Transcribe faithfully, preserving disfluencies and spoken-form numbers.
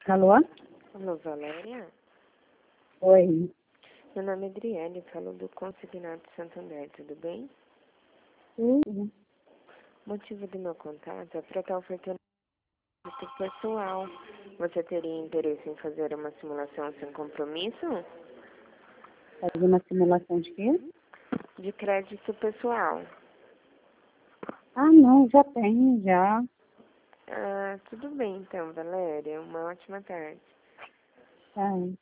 Alô? Alô, Valéria? Oi. Meu nome é Adriane, falo do Consignato Santander, tudo bem? Tudo. O motivo do meu contato é para estar ofertando crédito pessoal. Você teria interesse em fazer uma simulação sem compromisso? Fazer uma simulação de quê? De crédito pessoal. Ah, não, já tenho, já. Ah, tudo bem então, Valéria. Uma ótima tarde. Tá.